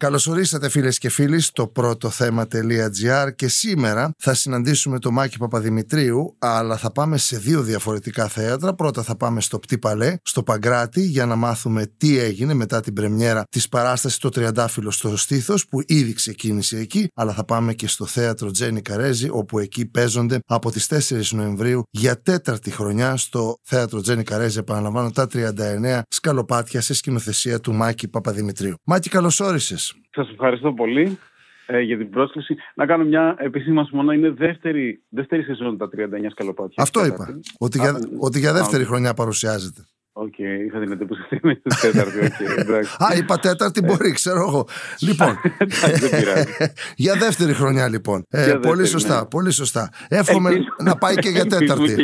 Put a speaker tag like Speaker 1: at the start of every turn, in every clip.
Speaker 1: Καλώς ορίσατε φίλες και φίλοι στο πρώτο θέμα.gr και σήμερα θα συναντήσουμε τον Μάκη Παπαδημητρίου, αλλά θα πάμε σε δύο διαφορετικά θέατρα. Πρώτα θα πάμε στο Πτή Παλέ, στο Παγκράτη, για να μάθουμε τι έγινε μετά την πρεμιέρα της παράστασης Το Τριαντάφυλλο στο Στήθος, που ήδη ξεκίνησε εκεί, αλλά θα πάμε και στο θέατρο Τζένι Καρέζη, όπου εκεί παίζονται από τις 4 Νοεμβρίου για 4η χρονιά στο θέατρο Τζένι Καρέζη, επαναλαμβάνω, τα 39 σκαλοπάτια σε σκηνοθεσία του Μάκη Παπαδημητρίου. Μάκη, καλώς όρισες.
Speaker 2: Σας ευχαριστώ πολύ για την πρόσκληση. Να κάνω μια επισήμανση μόνο. Είναι δεύτερη σεζόν τα 39 σκαλοπάτια.
Speaker 1: Αυτό είπα. Ότι για δεύτερη χρονιά παρουσιάζεται.
Speaker 2: Οκ, είχα την εντύπωση ότι είναι στη τέταρτη.
Speaker 1: Α, είπα τέταρτη, μπορεί, ξέρω εγώ. Λοιπόν, για δεύτερη χρονιά λοιπόν. Πολύ σωστά, πολύ σωστά. Εύχομαι να πάει και για τέταρτη.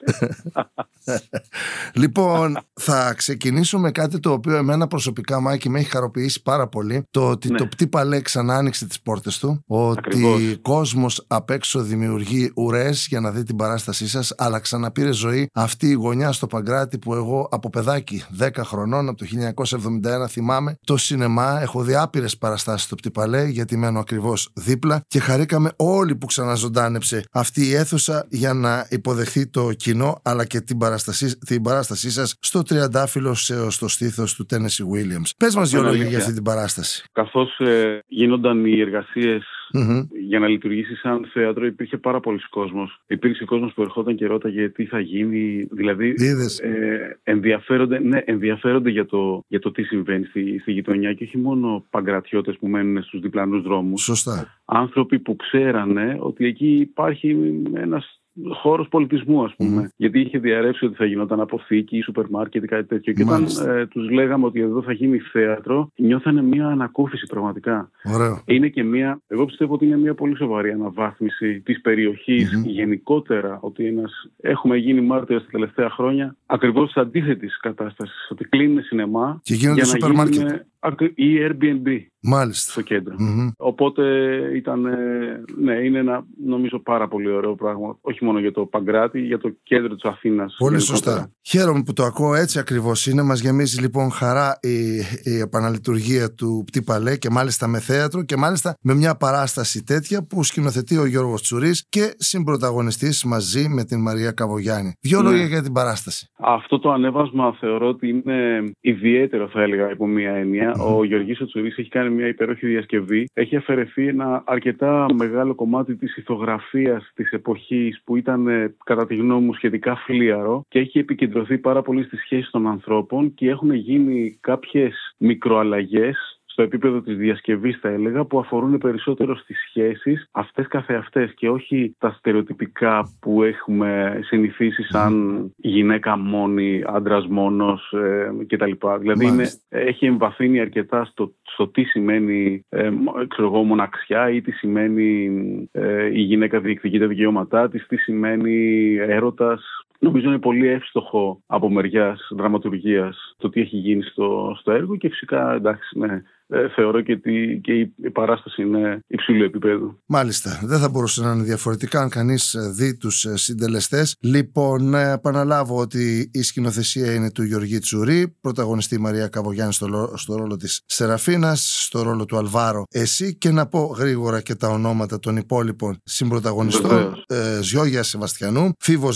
Speaker 1: Λοιπόν, θα ξεκινήσω με κάτι το οποίο εμένα προσωπικά, Μάκη, με έχει χαροποιήσει πάρα πολύ. Το ότι το Πτή Παλέ ξανά άνοιξε τις πόρτες του. Ότι κόσμος απ' έξω δημιουργεί ουρές για να δει την παράστασή σας, αλλά ξαναπήρε ζωή αυτή η γωνιά στο Παγκράτη που εγώ από παιδάκι 10 χρονών, από το 1971 θυμάμαι, το σινεμά. Έχω δει άπειρες παραστάσεις στο Πτή Παλέ, γιατί μένω ακριβώς δίπλα, και χαρήκαμε όλοι που ξαναζωντάνεψε αυτή η αίθουσα για να υποδεχθεί το κοινό, αλλά και την παράστασή σας στο Τριαντάφυλλο στο Στήθος του Τένεσι Βίλιαμς. Πες μας δύο λόγια για αυτή την παράσταση.
Speaker 2: Καθώς γίνονταν οι εργασίες για να λειτουργήσει σαν θέατρο, υπήρχε πάρα πολλοί κόσμος. Υπήρξε κόσμος που ερχόταν και ρώταγε τι θα γίνει. Δηλαδή, ενδιαφέρονται για το τι συμβαίνει στη γειτονιά, και όχι μόνο παγκρατιώτες που μένουν στους διπλανούς δρόμους.
Speaker 1: Σωστά.
Speaker 2: Άνθρωποι που ξέρανε ότι εκεί υπάρχει ένας χώρος πολιτισμού, ας πούμε. Γιατί είχε διαρρεύσει ότι θα γινόταν αποθήκη ή σούπερ μάρκετ ή κάτι τέτοιο. Και όταν τους λέγαμε ότι εδώ θα γίνει θέατρο, νιώθανε μια ανακούφιση πραγματικά.
Speaker 1: Ωραίο.
Speaker 2: Είναι και εγώ πιστεύω ότι είναι μια πολύ σοβαρή αναβάθμιση της περιοχής γενικότερα. Ότι έχουμε γίνει μάρτυρες τα τελευταία χρόνια ακριβώς της αντίθετης κατάστασης. Ότι κλείνουν σινεμά
Speaker 1: και γίνονται σούπερ μάρκετ
Speaker 2: ή Airbnb.
Speaker 1: Μάλιστα.
Speaker 2: Στο κέντρο. Οπότε είναι ένα, νομίζω, πάρα πολύ ωραίο πράγμα. Όχι μόνο για το Παγκράτη, για το κέντρο της Αθήνας.
Speaker 1: Πολύ σωστά. Χαίρομαι που το ακούω, έτσι ακριβώς είναι. Μας γεμίζει λοιπόν χαρά η επαναλειτουργία του Πτή Παλέ, και μάλιστα με θέατρο, και μάλιστα με μια παράσταση τέτοια που σκηνοθετεί ο Γιώργος Τσουρής και συμπρωταγωνιστής μαζί με την Μαρία Καβογιάννη. Δύο λόγια για την παράσταση.
Speaker 2: Αυτό το ανέβασμα θεωρώ ότι είναι ιδιαίτερο, θα έλεγα, υπό μία έννοια. Ο Γεωργής Τσουρής έχει κάνει μια υπέροχη διασκευή. Έχει αφαιρεθεί ένα αρκετά μεγάλο κομμάτι της ηθογραφίας της εποχής, που ήταν, κατά τη γνώμη μου, σχετικά φλίαρο, και έχει επικεντρωθεί πάρα πολύ στις σχέσεις των ανθρώπων, και έχουν γίνει κάποιες μικροαλλαγές στο επίπεδο της διασκευής, θα έλεγα, που αφορούν περισσότερο στις σχέσεις αυτές καθεαυτές και όχι τα στερεοτυπικά που έχουμε συνηθίσει σαν γυναίκα μόνη, άντρας μόνος κτλ. Δηλαδή έχει εμβαθύνει αρκετά στο τι σημαίνει μοναξιά, ή τι σημαίνει η γυναίκα διεκδικεί τα δικαιώματά της, τι σημαίνει έρωτας. Νομίζω είναι πολύ εύστοχο από μεριάς δραματουργίας το τι έχει γίνει στο έργο, και φυσικά, εντάξει, θεωρώ και η παράσταση είναι υψηλού επίπεδου.
Speaker 1: Μάλιστα. Δεν θα μπορούσε να είναι διαφορετικά αν κανείς δει τους συντελεστές. Λοιπόν, επαναλάβω ότι η σκηνοθεσία είναι του Γιώργη Τσουρή, πρωταγωνιστή η Μαρία Καβογιάννη στο ρόλο της Σεραφίνας, στο ρόλο του Αλβάρο εσύ, και να πω γρήγορα και τα ονόματα των υπόλοιπων συμπρωταγωνιστών. Ζιώγια Σεβαστιανού,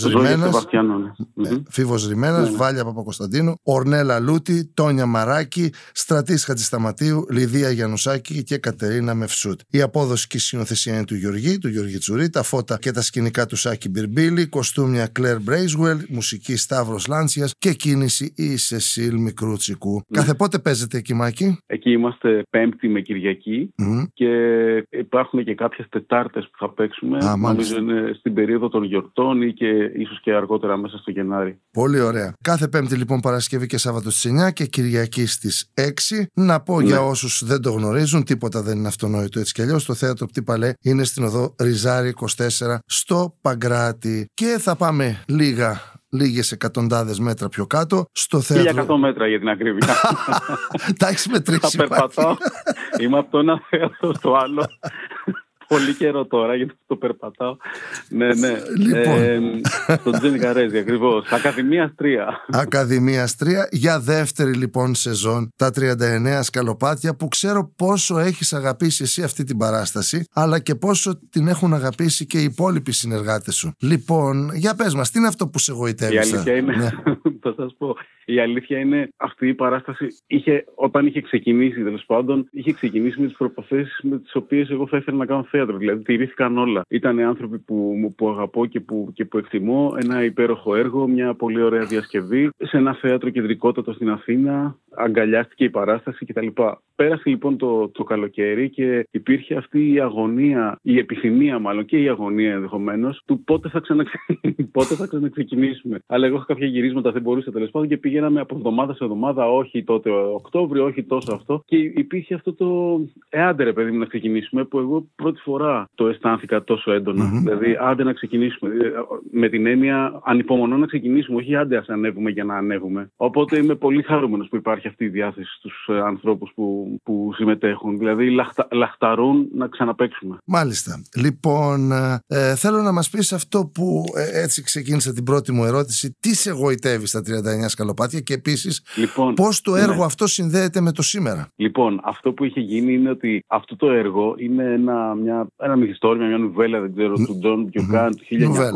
Speaker 1: Φίβος Ρημένας, Βάλια Παπακοσταντίνου, Ορνέλα Λούτη, Τόνια Μαράκη, Στρατής Χατζησταματίου, Λιδία Γιαννουσάκη και Κατερίνα Μευσούτ. Η απόδοση και η σκηνοθεσία είναι του Γιώργη Τσουρή, τα φώτα και τα σκηνικά του Σάκη Μπιρμπίλη, κοστούμια Κλέρ Μπρέιζουελ, μουσική Σταύρος Λάντσιας και κίνηση η Σεσίλ Μικρούτσικου. Κάθε πότε παίζετε εκεί, Μάκη?
Speaker 2: Εκεί είμαστε Πέμπτη με Κυριακή και υπάρχουν και κάποιες Τετάρτες που θα παίξουμε. Νομίζω είναι στην περίοδο των γιορτών ή και ίσως και αργότερα μέσα στο Γενάρη.
Speaker 1: Πολύ ωραία. Κάθε Πέμπτη λοιπόν, Παρασκευή και Σάββατο στις 9 και Κυριακή στις 6. Να πω για όσους δεν το γνωρίζουν, τίποτα δεν είναι αυτονόητο έτσι κι αλλιώς. Το θέατρο Πτή Παλέ είναι στην οδό Ριζάρη 24 στο Παγκράτη. Και θα πάμε λίγες εκατοντάδες μέτρα πιο κάτω στο θέατρο.
Speaker 2: 1100 μέτρα για την ακρίβεια.
Speaker 1: Τα έχεις μετρήσει?
Speaker 2: Θα περπατώ. Είμαι από το ένα θέατρο στο άλλο. πολύ καιρό τώρα, γιατί το περπατάω. Ναι.
Speaker 1: Λοιπόν.
Speaker 2: Τον Τζένι Καρέζη, ακριβώς. Ακαδημίας 3.
Speaker 1: Ακαδημίας 3, για δεύτερη λοιπόν σεζόν, τα 39 σκαλοπάτια, που ξέρω πόσο έχεις αγαπήσει εσύ αυτή την παράσταση, αλλά και πόσο την έχουν αγαπήσει και οι υπόλοιποι συνεργάτες σου. Λοιπόν, για πες μας, τι είναι αυτό που σε εγωιτεύει?
Speaker 2: Η αλήθεια είναι, θα σας πω, η αλήθεια είναι αυτή η παράσταση όταν είχε ξεκινήσει, τέλος πάντων, είχε ξεκινήσει με τις προποθέσεις με τις οποίες εγώ θα ήθελα να κάνω θέατρο. Δηλαδή, τηρήθηκαν όλα. Ήταν άνθρωποι που αγαπώ και που εκτιμώ. Ένα υπέροχο έργο, μια πολύ ωραία διασκευή. Σε ένα θέατρο κεντρικότατο στην Αθήνα, αγκαλιάστηκε η παράσταση κτλ. Πέρασε λοιπόν το καλοκαίρι και υπήρχε αυτή η αγωνία, η επιθυμία μάλλον και η αγωνία ενδεχομένως του πότε θα ξαναξεκινήσουμε. Αλλά εγώ είχα κάποια γυρίσματα, δεν μπορούσα τέλος πάντων και πηγαίναμε από εβδομάδα σε εβδομάδα, όχι τότε Οκτώβριο, όχι τόσο αυτό. Και υπήρχε αυτό το άντε ρε παιδί μου να ξεκινήσουμε, που εγώ πρώτη φορά το αισθάνθηκα τόσο έντονα. Δηλαδή, άντε να ξεκινήσουμε. Με την έννοια, ανυπομονώ να ξεκινήσουμε, όχι άντε ας ανέβουμε για να ανέβουμε. Οπότε είμαι πολύ χαρούμενος που υπάρχει αυτή η διάθεση στους ανθρώπους που συμμετέχουν. Δηλαδή, λαχταρούν να ξαναπαίξουμε.
Speaker 1: Μάλιστα. Λοιπόν, θέλω να μας πεις αυτό που έτσι ξεκίνησε την πρώτη μου ερώτηση. Τι σε εγωιτεύει στα 39 σκαλοπάτια και επίσης πώς το έργο αυτό συνδέεται με το σήμερα? Λοιπόν,
Speaker 2: αυτό που είχε γίνει είναι ότι αυτό το έργο είναι ένα μυθιστόρημα, μια νουβέλα, δεν ξέρω, του Τζον Μπιουκάν του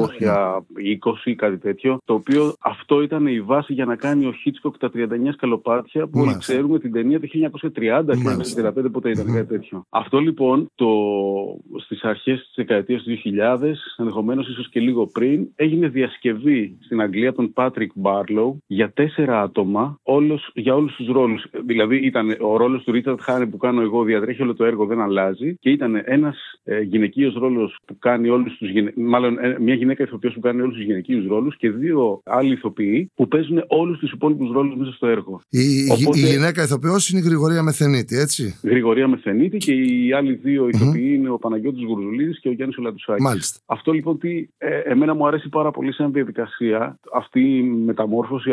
Speaker 2: 1920, κάτι τέτοιο. Το οποίο αυτό ήταν η βάση για να κάνει ο Χίτσκοκ τα 39 σκαλοπάτια, που όλοι ξέρουμε την ταινία του 1930-1935, ποτέ ήταν κάτι τέτοιο. Αυτό λοιπόν στις αρχές της δεκαετίας του 2000, ενδεχομένως ίσως και λίγο πριν, έγινε διασκευή στην Αγγλία των Patrick Barlow για 4 άτομα, για όλους τους ρόλους. Δηλαδή ήταν ο ρόλος του Ρίτσαρντ Χάριν που κάνω εγώ, διατρέχει όλο το έργο, δεν αλλάζει, και ήταν ένας γυναικείος ρόλος που κάνει όλους τους μια γυναίκα ηθοποιός που κάνει όλους τους γυναικείους ρόλους και 2 άλλοι ηθοποιοί που παίζουν όλους τους υπόλοιπους ρόλους μέσα στο έργο.
Speaker 1: Η γυναίκα ηθοποιός είναι η Γρηγορία Μεθενίτη, έτσι?
Speaker 2: Γρηγορία Μεθενίτη, και οι άλλοι 2 ηθοποιοί είναι ο Παναγιώτης Γουρζουλίδης και ο Γιάννης Ολαντουσάκης.
Speaker 1: Μάλιστα.
Speaker 2: Αυτό λοιπόν εμένα μου αρέσει πάρα πολύ σαν διαδικασία, αυτή η μεταμόρφωση,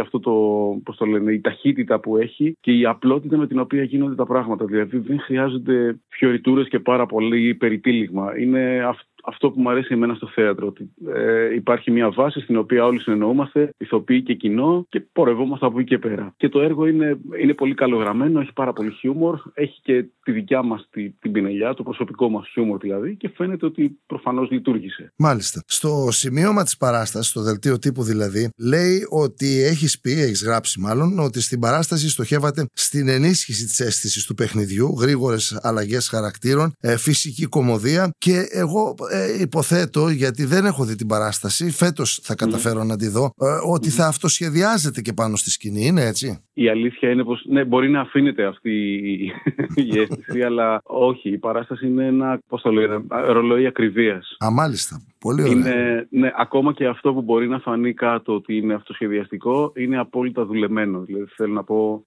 Speaker 2: η ταχύτητα που έχει και η απλότητα με την οποία γίνονται τα πράγματα. Δηλαδή δεν χρειάζονται φιωριτούρες και πάρα πολύ περιτύλιγμα. Είναι αυτό που μου αρέσει εμένα στο θέατρο, ότι υπάρχει μια βάση στην οποία όλοι συνεννοούμαστε, ηθοποιοί και κοινό, και πορευόμαστε από εκεί και πέρα. Και το έργο είναι πολύ καλογραμμένο, έχει πάρα πολύ χιούμορ, έχει και τη δικιά μας την πινελιά, το προσωπικό μας χιούμορ δηλαδή, και φαίνεται ότι προφανώς λειτουργήσε.
Speaker 1: Μάλιστα. Στο σημείωμα της παράστασης, στο δελτίο τύπου δηλαδή, λέει ότι έχεις γράψει μάλλον, ότι στην παράσταση στοχεύατε στην ενίσχυση της αίσθησης του παιχνιδιού, γρήγορες αλλαγές χαρακτήρων, φυσική κωμωδία, και εγώ υποθέτω, γιατί δεν έχω δει την παράσταση, φέτος θα καταφέρω να τη δω, ότι θα αυτοσχεδιάζεται και πάνω στη σκηνή, είναι έτσι?
Speaker 2: Η αλήθεια είναι πως μπορεί να αφήνεται αυτή η αίσθηση, αλλά όχι, η παράσταση είναι ένα, ρολόι ακριβίας.
Speaker 1: Μάλιστα. Πολύ ωραία.
Speaker 2: Ακόμα και αυτό που μπορεί να φανεί κάτω ότι είναι αυτοσχεδιαστικό, είναι απόλυτα δουλεμένο. Δηλαδή, θέλω να πω,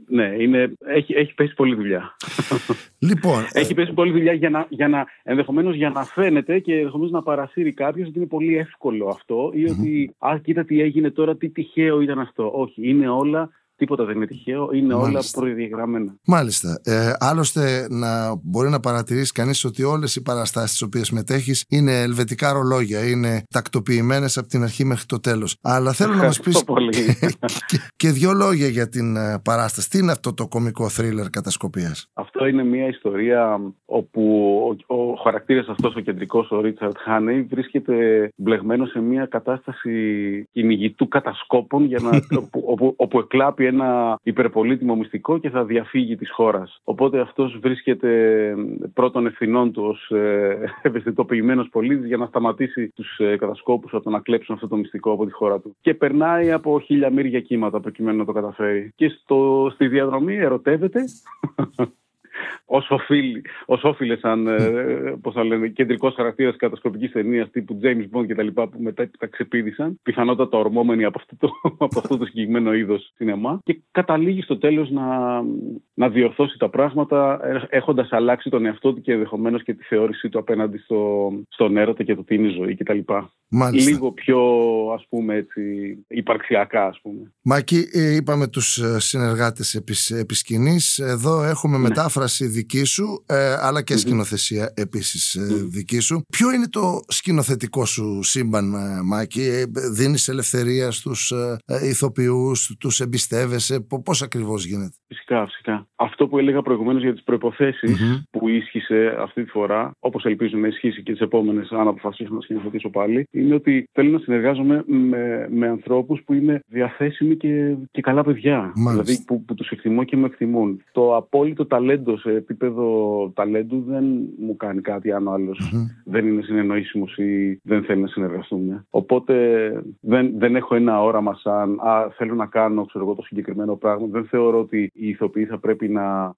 Speaker 2: έχει πέσει πολλή δουλειά.
Speaker 1: Λοιπόν,
Speaker 2: έχει πέσει πολλή δουλειά ενδεχομένως για να φαίνεται και ενδεχομένως να παρασύρει κάποιος ότι είναι πολύ εύκολο αυτό, ή ότι κοίτα τι έγινε τώρα, τι τυχαίο ήταν αυτό. Όχι, είναι όλα. Τίποτα δεν είναι τυχαίο, είναι όλα προδιαγραμμένα.
Speaker 1: Μάλιστα. Άλλωστε, μπορεί να παρατηρήσει κανείς ότι όλες οι παραστάσεις στις οποίες μετέχεις είναι ελβετικά ρολόγια, είναι τακτοποιημένες από την αρχή μέχρι το τέλος. Αλλά θέλω να μας πεις και 2 λόγια για την παράσταση. Τι είναι αυτό το κωμικό θρίλερ κατασκοπίας?
Speaker 2: Αυτό είναι μια ιστορία όπου ο χαρακτήρας αυτός, ο κεντρικός, ο Ρίτσαρντ Χάνεϊ, βρίσκεται μπλεγμένο σε μια κατάσταση κυνηγητού κατασκόπων όπου εκλάπει ένα υπερπολίτιμο μυστικό και θα διαφύγει της χώρας. Οπότε αυτός βρίσκεται πρώτον ευθυνών του ως ευαισθητοποιημένος πολίτης για να σταματήσει τους κατασκόπους από το να κλέψουν αυτό το μυστικό από τη χώρα του. Και περνάει από 1000 μύρια κύματα προκειμένου να το καταφέρει. Και στη διαδρομή ερωτεύεται. Ως όφιλε, σαν κεντρικός χαρακτήρας κατασκοπικής ταινίας τύπου James Bond κτλ. Που μετά τα ξεπήδησαν, πιθανότατα ορμόμενοι από αυτό το συγκεκριμένο είδος σινεμά, και καταλήγει στο τέλος να διορθώσει τα πράγματα, έχοντας αλλάξει τον εαυτό του και ενδεχομένως και τη θεώρησή του απέναντι στον έρωτα και το τι είναι η ζωή κτλ.
Speaker 1: Μάλιστα.
Speaker 2: Λίγο πιο, ας πούμε, έτσι, υπαρξιακά, ας πούμε.
Speaker 1: Μάκη, είπαμε τους συνεργάτες επί σκηνής. Εδώ έχουμε μετάφραση τηλεόραση δική σου, αλλά και σκηνοθεσία επίσης δική σου. Ποιο είναι το σκηνοθετικό σου σύμπαν, Μάκη? Δίνεις ελευθερία στους ηθοποιούς, τους εμπιστεύεσαι? Πώς ακριβώς γίνεται?
Speaker 2: Φυσικά. Αυτό που έλεγα προηγουμένως για τις προϋποθέσεις που ίσχυσε αυτή τη φορά, όπως ελπίζω να ισχύσει και τις επόμενες, αν αποφασίσω να σκηνοθετήσω πάλι, είναι ότι θέλω να συνεργάζομαι με ανθρώπους που είναι διαθέσιμοι και καλά παιδιά.
Speaker 1: Μάλιστα.
Speaker 2: Δηλαδή που τους εκτιμώ και με εκτιμούν. Το απόλυτο ταλέντο σε επίπεδο ταλέντου δεν μου κάνει κάτι αν ο άλλος δεν είναι συνεννοήσιμος ή δεν θέλει να συνεργαστούμε. Οπότε δεν έχω ένα όραμα σαν θέλω να κάνω το συγκεκριμένο πράγμα. Δεν θεωρώ ότι οι ηθοποιοί θα πρέπει να,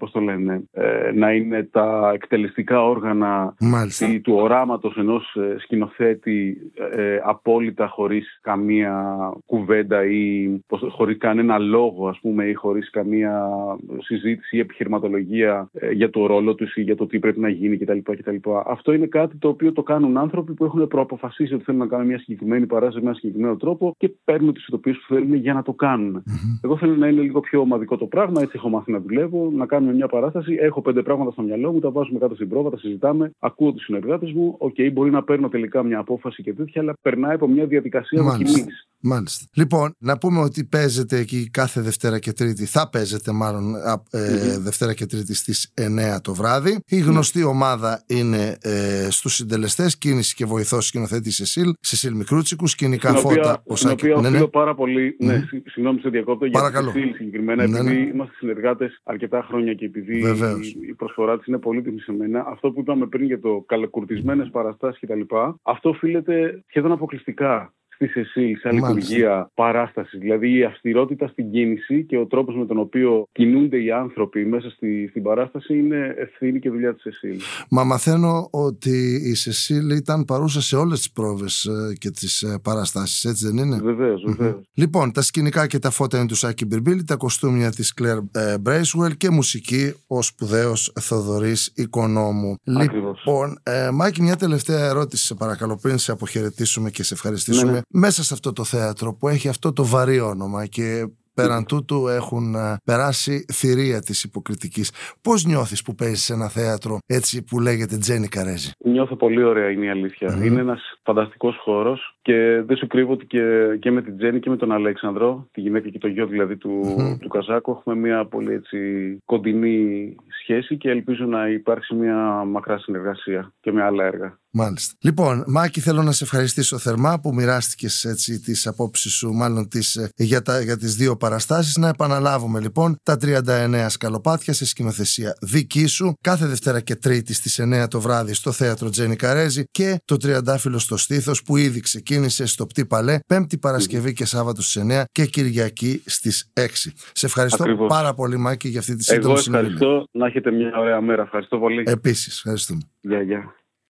Speaker 2: να είναι τα εκτελεστικά όργανα του οράματος ενός σκηνοθέτη απόλυτα χωρίς καμία κουβέντα ή χωρίς κανένα λόγο, ας πούμε, ή χωρίς καμία συζήτηση ή επιχειρηματολογία για το ρόλο τους ή για το τι πρέπει να γίνει κτλ. Αυτό είναι κάτι το οποίο το κάνουν άνθρωποι που έχουν προαποφασίσει ότι θέλουν να κάνουν μια συγκεκριμένη παράσταση με ένα συγκεκριμένο τρόπο και παίρνουν τις ηθοποιούς που θέλουν για να το κάνουν. Εγώ θέλω να είναι λίγο πιο ομαδικό το πράγμα, έτσι έχω μάθει να δουλεύω, να κάνουμε μια παράσταση. Έχω 5 πράγματα στο μυαλό μου, τα βάζουμε κάτω στην πρόβα, τα συζητάμε, ακούω τους συνεργάτες μου. Μπορεί να παίρνω τελικά μια απόφαση και τέτοια, αλλά περνάει από μια διαδικασία δοκιμής.
Speaker 1: Μάλιστα. Λοιπόν, να πούμε ότι παίζεται εκεί κάθε Δευτέρα και Τρίτη. Θα παίζεται μάλλον Δευτέρα και Τρίτη στις 9 το βράδυ. Η γνωστή ομάδα είναι στους συντελεστές, κίνηση και βοηθός σκηνοθέτη Σεσίλ Μικρούτσικου, σκηνικά φώτα.
Speaker 2: Στην οποία οφείλω πάρα πολύ. Συγγνώμη, σε διακόπτω. Για τη Σεσίλ συγκεκριμένα, επειδή είμαστε συνεργάτες αρκετά χρόνια και επειδή η προσφορά της είναι πολύτιμη σε μένα, αυτό που είπαμε πριν για το καλοκουρτισμένες παραστάσεις κτλ., αυτό οφείλεται σχεδόν αποκλειστικά στη Σεσίλ, σαν λειτουργία παράσταση. Δηλαδή η αυστηρότητα στην κίνηση και ο τρόπος με τον οποίο κινούνται οι άνθρωποι μέσα στην παράσταση είναι ευθύνη και δουλειά της Σεσίλ.
Speaker 1: Μα μαθαίνω ότι η Σεσίλ ήταν παρούσα σε όλες τις πρόβες και τις παραστάσεις, έτσι δεν είναι?
Speaker 2: Βεβαίως.
Speaker 1: Λοιπόν, τα σκηνικά και τα φώτα είναι του Σάκη Μπιρμπίλη, τα κοστούμια της Κλέρ Μπρέισουελ και μουσική ο σπουδαίος Θοδωρής Οικονόμου. Λοιπόν, Μάκη, μια τελευταία ερώτηση, σε παρακαλώ, πριν σε αποχαιρετήσουμε και σε ευχαριστήσουμε. Μέσα σε αυτό το θέατρο που έχει αυτό το βαρύ όνομα και πέραν τούτου έχουν περάσει θηρία της υποκριτικής, πώς νιώθεις που παίζεις σε ένα θέατρο έτσι που λέγεται Τζένι Καρέζη?
Speaker 2: Νιώθω πολύ ωραία, είναι η αλήθεια. Είναι ένας φανταστικός χώρος και δεν σου κρύβω ότι και με την Τζένι και με τον Αλέξανδρο, τη γυναίκα και το γιο δηλαδή του Καζάκου, έχουμε μια πολύ έτσι κοντινή σχέση και ελπίζω να υπάρξει μια μακρά συνεργασία και με άλλα έργα.
Speaker 1: Μάλιστα. Λοιπόν, Μάκη, θέλω να σε ευχαριστήσω θερμά που μοιράστηκες έτσι τις απόψεις σου, μάλλον για τις 2 παραστάσεις. Να επαναλάβουμε λοιπόν τα 39 σκαλοπάτια σε σκηνοθεσία δική σου, κάθε Δευτέρα και Τρίτη στις 9 το βράδυ στο θέατρο Τζένι Καρέζη, και το Τριαντάφυλλο στο Στήθος που ήδη ξεκίνησε στο Πτή Παλέ, Πέμπτη, Παρασκευή και Σάββατο στις 9 και Κυριακή στις 6. Σε ευχαριστώ πάρα πολύ, Μάκη, για αυτή τη σύντομη συνομιλία.
Speaker 2: Εγώ ευχαριστώ. Να έχετε μια ωραία μέρα. Ευχαριστώ πολύ.
Speaker 1: Επίσης, ευχαριστούμε.
Speaker 2: Γεια.